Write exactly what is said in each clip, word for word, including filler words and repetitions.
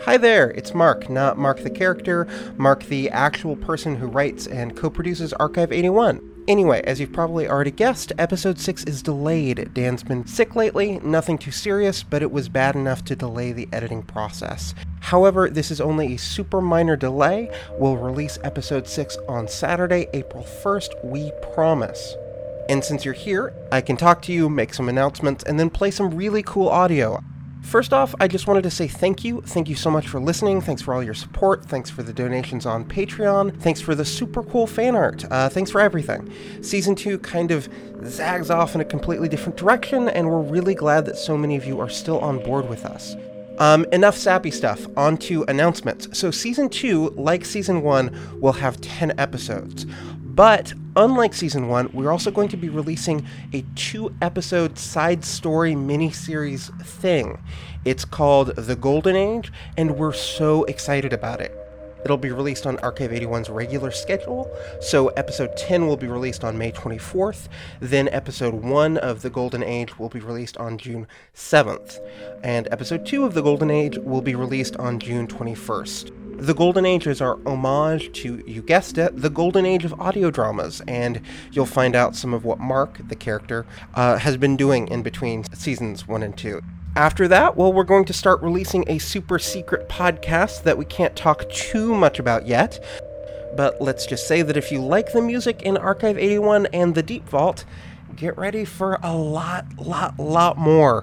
Hi there, it's Mark, not Mark the character, Mark the actual person who writes and co-produces Archive eighty-one. Anyway, as you've probably already guessed, episode six is delayed. Dan's been sick lately, nothing too serious, but it was bad enough to delay the editing process. However, this is only a super minor delay. We'll release episode six on Saturday, April first, we promise. And since you're here, I can talk to you, make some announcements, and then play some really cool audio. First off, I just wanted to say thank you. Thank you so much for listening. Thanks for all your support. Thanks for the donations on Patreon. Thanks for the super cool fan art. Uh, thanks for everything. Season two kind of zags off in a completely different direction, and we're really glad that so many of you are still on board with us. Um, enough sappy stuff, on to announcements. So season two, like season one, will have ten episodes. But unlike season one, we're also going to be releasing a two-episode side story miniseries thing. It's called The Golden Age, and we're so excited about it. It'll be released on Archive eighty-one's regular schedule, so episode ten will be released on May twenty-fourth, then episode one of The Golden Age will be released on June seventh, and episode two of The Golden Age will be released on June twenty-first. The Golden Age is our homage to, you guessed it, the Golden Age of audio dramas, and you'll find out some of what Mark, the character, uh, has been doing in between seasons one and two. After that, well, we're going to start releasing a super secret podcast that we can't talk too much about yet, but let's just say that if you like the music in Archive eighty-one and the Deep Vault, get ready for a lot, lot, lot more.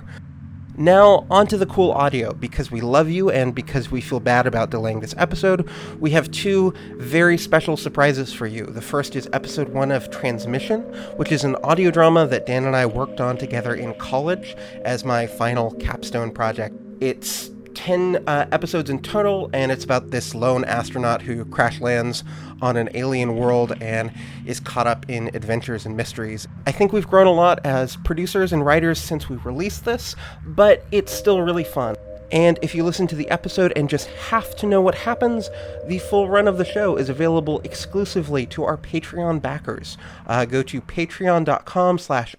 Now, onto the cool audio. Because we love you and because we feel bad about delaying this episode, we have two very special surprises for you. The first is episode one of Transmission, which is an audio drama that Dan and I worked on together in college as my final capstone project. It's ten uh, episodes in total, and it's about this lone astronaut who crash lands on an alien world and is caught up in adventures and mysteries. I think we've grown a lot as producers and writers since we released this, but it's still really fun. And if you listen to the episode and just have to know what happens, the full run of the show is available exclusively to our Patreon backers. Uh, go to patreon.com slash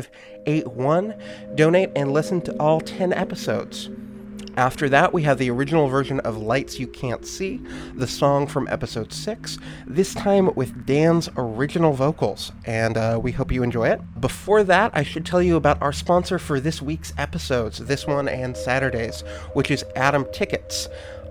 archive81, donate, and listen to all ten episodes. After that, we have the original version of Lights You Can't See, the song from episode six, this time with Dan's original vocals, and uh, we hope you enjoy it. Before that, I should tell you about our sponsor for this week's episodes, this one and Saturdays, which is Atom Tickets.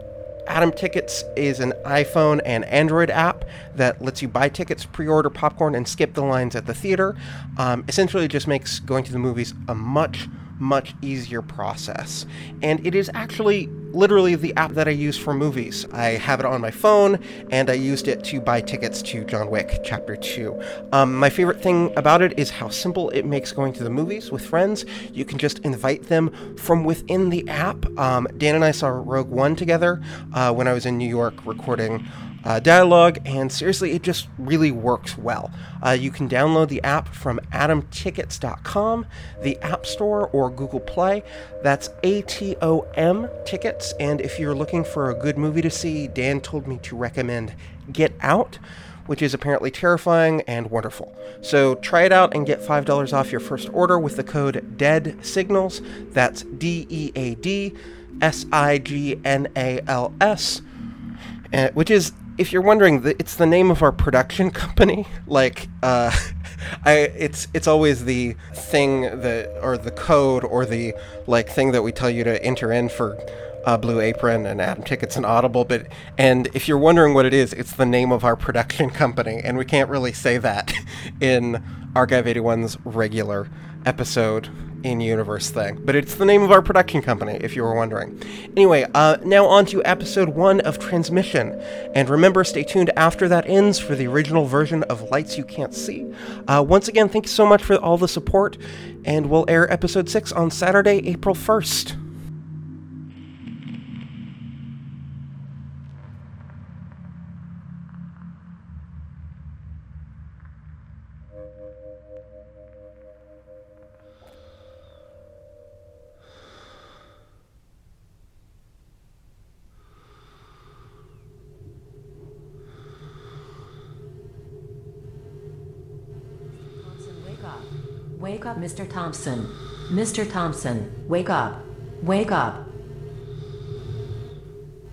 Atom Tickets is an iPhone and Android app that lets you buy tickets, pre-order popcorn, and skip the lines at the theater. Um, essentially, it just makes going to the movies a much much easier process. And it is actually literally the app that I use for movies. I have it on my phone, and I used it to buy tickets to John Wick Chapter two. Um, my favorite thing about it is how simple it makes going to the movies with friends. You can just invite them from within the app. Um, Dan and I saw Rogue One together uh, when I was in New York recording Uh, dialogue, and seriously, it just really works well. Uh, you can download the app from atom tickets dot com, the App Store, or Google Play. That's A T O M Tickets, and if you're looking for a good movie to see, Dan told me to recommend Get Out, which is apparently terrifying and wonderful. So try it out and get five dollars off your first order with the code DEADSIGNALS. That's D E A D S I G N A L S, uh, which is, if you're wondering, it's the name of our production company. Like, uh, I, it's it's always the thing that, or the code, or the like thing that we tell you to enter in for uh, Blue Apron and Atom Tickets and Audible. But and if you're wondering what it is, it's the name of our production company, and we can't really say that in Archive eighty-one's regular episode in-universe thing, but it's the name of our production company, if you were wondering. Anyway, uh, now on to episode one of Transmission, and remember, stay tuned after that ends for the original version of Lights You Can't See. Uh, once again, thank you so much for all the support, and we'll air episode six on Saturday, April first. Wake up, Mister Thompson. Mister Thompson, wake up. Wake up.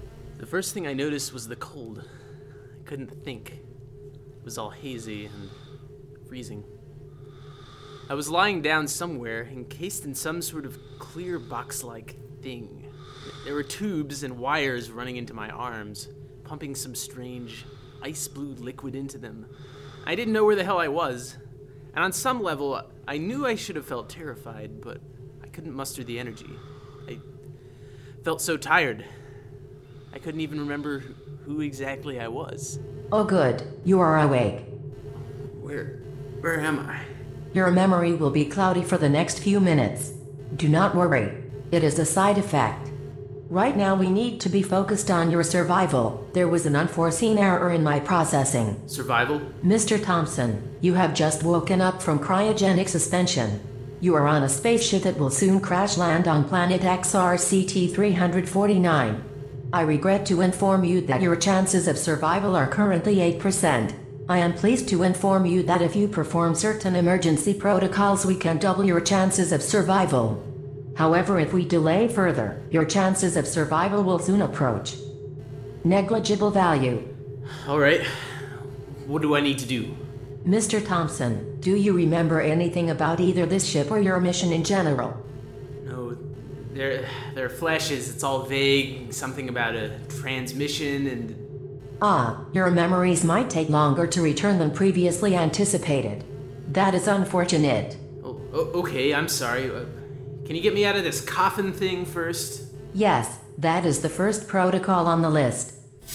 first thing I noticed was the cold. I couldn't think. It was all hazy and freezing. I was lying down somewhere, encased in some sort of clear box-like thing. There were tubes and wires running into my arms, pumping some strange, ice-blue liquid into them. I didn't know where the hell I was, and on some level, I knew I should have felt terrified, but I couldn't muster the energy. I felt so tired. I couldn't even remember who exactly I was. Oh good, you are awake. Where, where am I? Your memory will be cloudy for the next few minutes. Do not worry. It is a side effect. Right now we need to be focused on your survival. There was an unforeseen error in my processing. Survival? Mister Thompson, you have just woken up from cryogenic suspension. You are on a spaceship that will soon crash land on planet X R C T three forty-nine. I regret to inform you that your chances of survival are currently eight percent. I am pleased to inform you that if you perform certain emergency protocols, we can double your chances of survival. However, if we delay further, your chances of survival will soon approach negligible value. All right. What do I need to do? Mister Thompson, do you remember anything about either this ship or your mission in general? No, there, there are flashes. It's all vague. Something about a transmission and... Ah, your memories might take longer to return than previously anticipated. That is unfortunate. Oh, okay, I'm sorry. Uh, can you get me out of this coffin thing first? Yes, that is the first protocol on the list.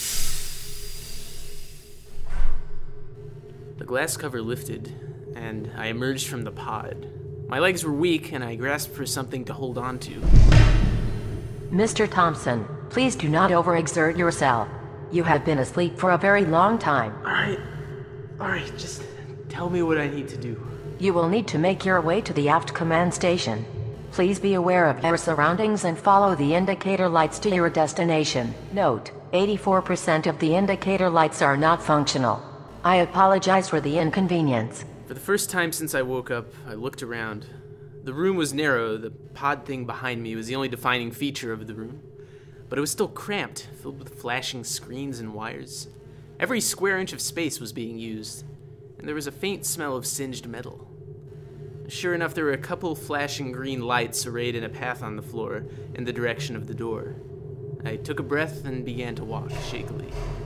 The glass cover lifted, and I emerged from the pod. My legs were weak, and I grasped for something to hold on to. Mister Thompson, please do not overexert yourself. You have been asleep for a very long time. Alright, alright, just tell me what I need to do. You will need to make your way to the aft command station. Please be aware of your surroundings and follow the indicator lights to your destination. Note, eighty-four percent of the indicator lights are not functional. I apologize for the inconvenience. For the first time since I woke up, I looked around. The room was narrow. The pod thing behind me was the only defining feature of the room. But it was still cramped, filled with flashing screens and wires. Every square inch of space was being used, and there was a faint smell of singed metal. Sure enough, there were a couple flashing green lights arrayed in a path on the floor in the direction of the door. I took a breath and began to walk shakily.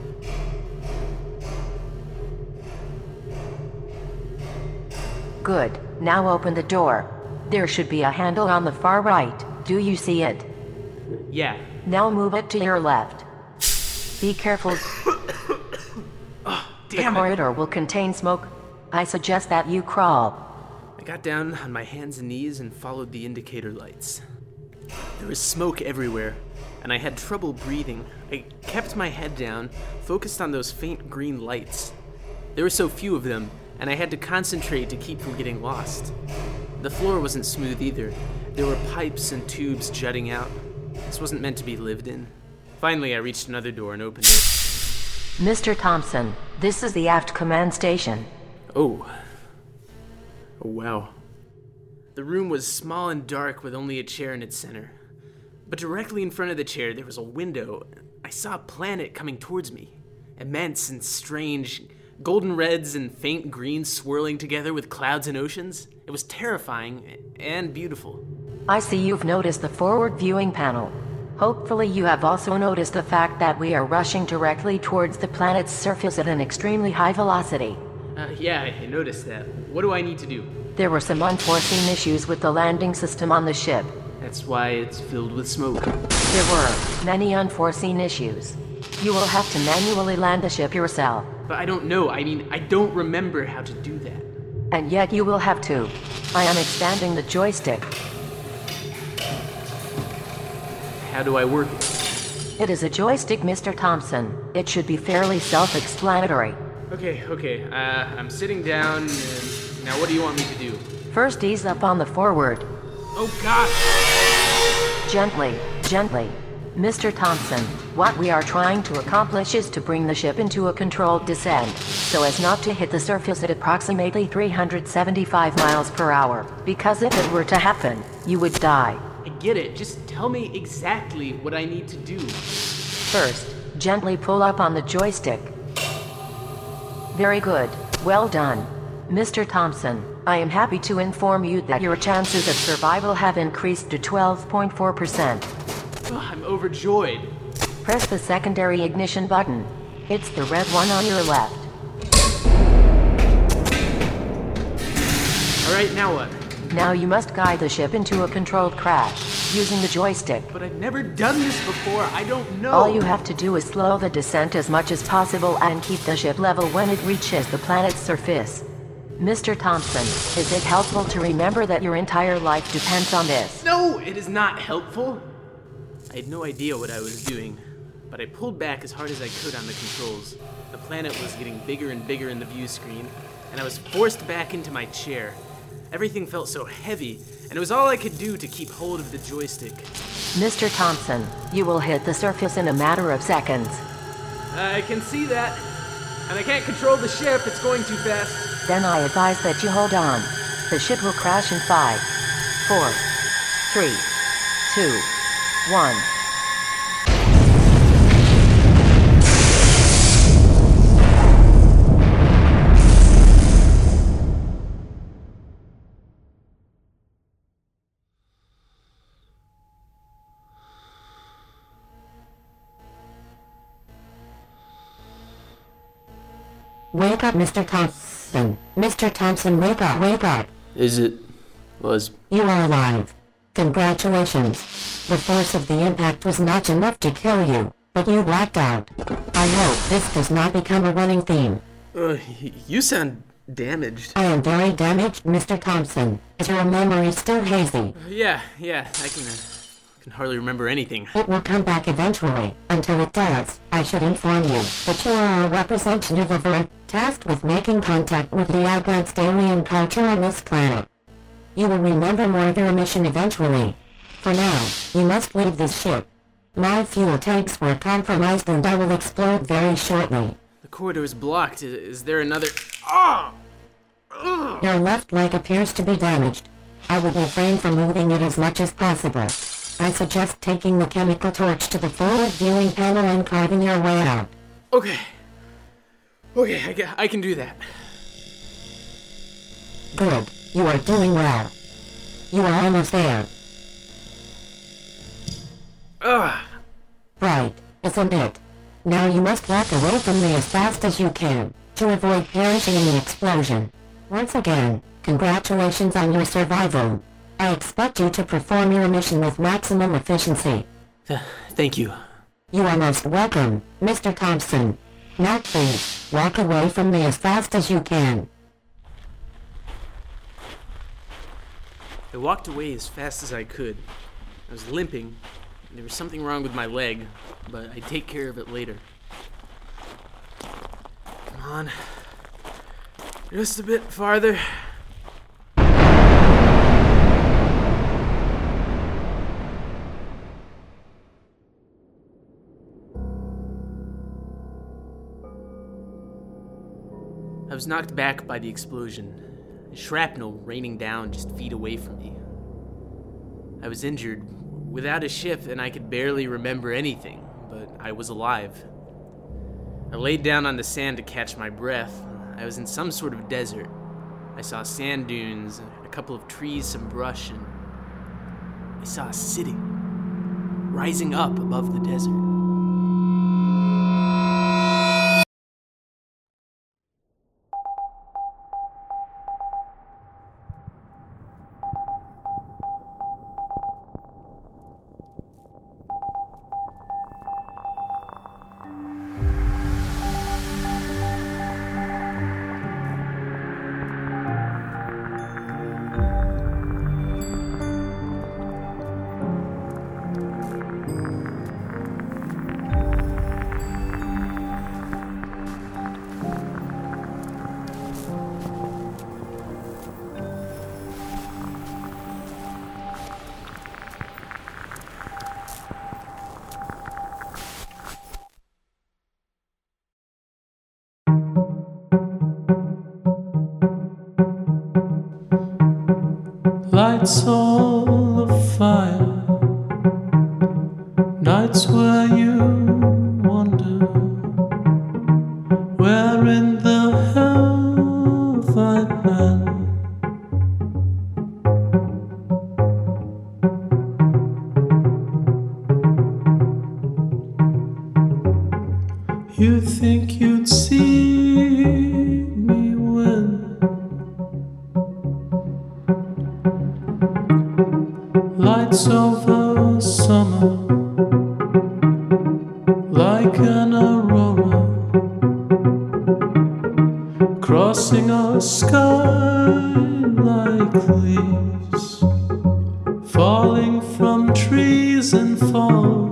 Good. Now open the door. There should be a handle on the far right. Do you see it? Yeah. Now move it to your left. Be careful. Oh, damn the it. corridor will contain smoke. I suggest that you crawl. I got down on my hands and knees and followed the indicator lights. There was smoke everywhere, and I had trouble breathing. I kept my head down, focused on those faint green lights. There were so few of them, and I had to concentrate to keep from getting lost. The floor wasn't smooth either. There were pipes and tubes jutting out. This wasn't meant to be lived in. Finally, I reached another door and opened it. Mister Thompson, this is the aft command station. Oh. Oh, wow. The room was small and dark with only a chair in its center. But directly in front of the chair, there was a window. I saw a planet coming towards me. Immense and strange, golden reds and faint greens swirling together with clouds and oceans. It was terrifying and beautiful. I see you've noticed the forward viewing panel. Hopefully you have also noticed the fact that we are rushing directly towards the planet's surface at an extremely high velocity. Uh, yeah, I noticed that. What do I need to do? There were some unforeseen issues with the landing system on the ship. That's why it's filled with smoke. There were many unforeseen issues. You will have to manually land the ship yourself. But I don't know. I mean, I don't remember how to do that. And yet you will have to. I am expanding the joystick. How do I work it? It is a joystick, Mister Thompson. It should be fairly self-explanatory. Okay, okay. Uh, I'm sitting down. And now what do you want me to do? First, ease up on the forward. Oh, God! Gently, gently. Mister Thompson, what we are trying to accomplish is to bring the ship into a controlled descent, so as not to hit the surface at approximately three hundred seventy-five miles per hour, because if it were to happen, you would die. I get it. Just tell me exactly what I need to do. First, Gently pull up on the joystick. Very good. Well done. Mister Thompson, I am happy to inform you that your chances of survival have increased to twelve point four percent. Oh, I'm overjoyed. Press the secondary ignition button. It's the red one on your left. Alright, now what? Now you must guide the ship into a controlled crash, using the joystick. But I've never done this before, I don't know. All you have to do is slow the descent as much as possible and keep the ship level when it reaches the planet's surface. Mister Thompson, is it helpful to remember that your entire life depends on this? No, it is not helpful. I had no idea what I was doing, but I pulled back as hard as I could on the controls. The planet was getting bigger and bigger in the view screen, and I was forced back into my chair. Everything felt so heavy, and it was all I could do to keep hold of the joystick. Mister Thompson, you will hit the surface in a matter of seconds. I can see that. And I can't control the ship, it's going too fast. Then I advise that you hold on. The ship will crash in five, four, three, two, one. Wake up, Mister Thompson. Mister Thompson, wake up, wake up. Is it... was... You are alive. Congratulations. The force of the impact was not enough to kill you, but you blacked out. I hope this does not become a running theme. Uh, you sound damaged. I am very damaged, Mister Thompson. Is your memory still hazy? Uh, yeah, yeah, I can... Uh, can hardly remember anything. It will come back eventually. Until it does, I should inform you that you are a representative of Earth, tasked with making contact with the advanced alien culture on this planet. You will remember more of your mission eventually. For now, you must leave this ship. My fuel tanks were compromised and I will explode very shortly. The corridor is blocked. Is, is there another... Ah! Ugh. Your left leg appears to be damaged. I would refrain from moving it as much as possible. I suggest taking the chemical torch to the forward viewing panel and carving your way out. Okay. Okay, I, ca- I can do that. Good. You are doing well. You are almost there. Ugh. Right, isn't it? Now you must walk away from me as fast as you can, to avoid perishing in the explosion. Once again, congratulations on your survival. I expect you to perform your mission with maximum efficiency. Th- thank you. You are most welcome, Mister Thompson. Now please, walk away from me as fast as you can. I walked away as fast as I could. I was limping. There was something wrong with my leg, but I'd take care of it later. Come on. Just a bit farther. I was knocked back by the explosion, shrapnel raining down just feet away from me. I was injured, without a ship, and I could barely remember anything, but I was alive. I laid down on the sand to catch my breath. I was in some sort of desert. I saw sand dunes, a couple of trees, some brush, and I saw a city rising up above the desert. Lights all afire, nights where you wander You think you'd see me when lights over summer, like an aurora, crossing a sky like leaves, falling from trees in fall.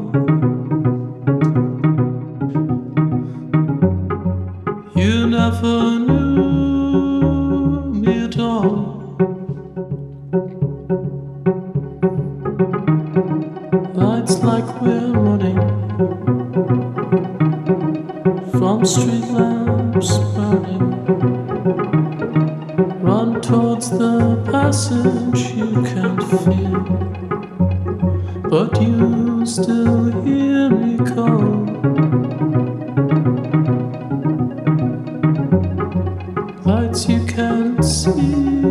You never knew me at all. Lights like we're running from street lamps burning. Run towards the passage you can't feel, but you still hear me call. Lights you can't see.